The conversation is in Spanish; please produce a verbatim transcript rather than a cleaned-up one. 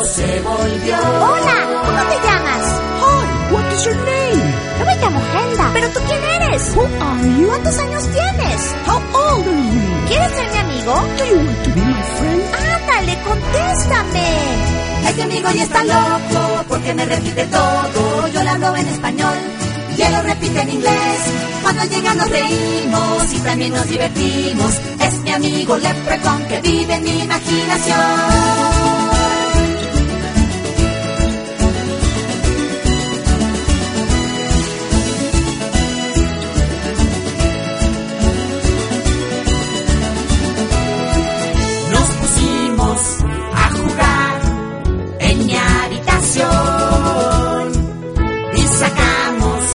loco se volvió. Hola, ¿cómo te llamas? Hi, what is your name? Yo me llamo Helda. ¿Pero tú quién eres? Who are you? ¿Cuántos años tienes? How old are you? ¿Quieres ser mi amigo? Do you want to be my friend? Ándale, contéstame. Este amigo ya está loco porque me repite todo. Yo le hablo en español y él lo repite en inglés. Cuando llega nos reímos y también nos divertimos. Es mi amigo Leprechaun que vive en mi imaginación.